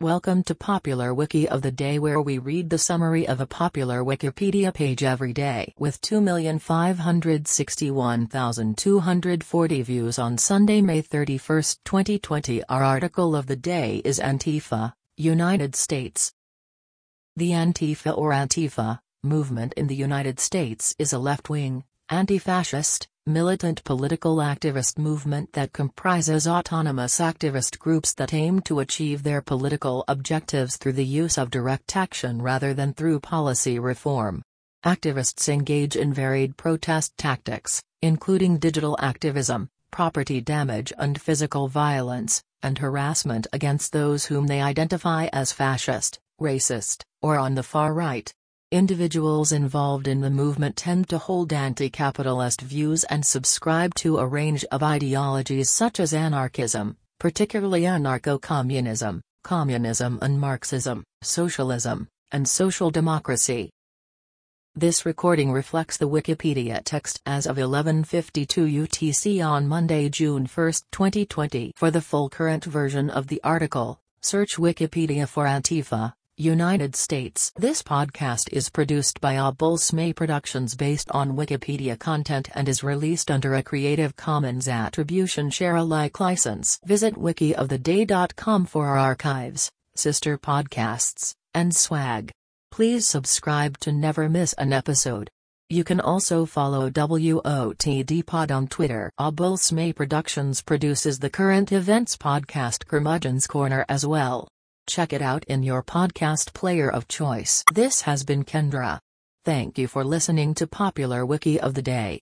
Welcome to Popular Wiki of the Day, where we read the summary of a popular Wikipedia page every day. With 2,561,240 views on Sunday, May 31, 2020, our article of the day is Antifa, United States. The Antifa or Antifa movement in the United States is a left-wing, anti-fascist, militant political activist movement that comprises autonomous activist groups that aim to achieve their political objectives through the use of direct action rather than through policy reform. Activists engage in varied protest tactics, including digital activism, property damage and physical violence, and harassment against those whom they identify as fascist, racist, or on the far right. Individuals involved in the movement tend to hold anti-capitalist views and subscribe to a range of ideologies such as anarchism, particularly anarcho-communism, communism and Marxism, socialism, and social democracy. This recording reflects the Wikipedia text as of 11:52 UTC on Monday, June 1, 2020. For the full current version of the article, search Wikipedia for Antifa, United States. This podcast is produced by Abulsmay Productions based on Wikipedia content and is released under a Creative Commons Attribution Share Alike license. Visit wikioftheday.com for our archives, sister podcasts, and swag. Please subscribe to never miss an episode. You can also follow WOTD Pod on Twitter. Abulsmay Productions produces the current events podcast Curmudgeon's Corner as well. Check it out in your podcast player of choice. This has been Kendra. Thank you for listening to Popular Wiki of the Day.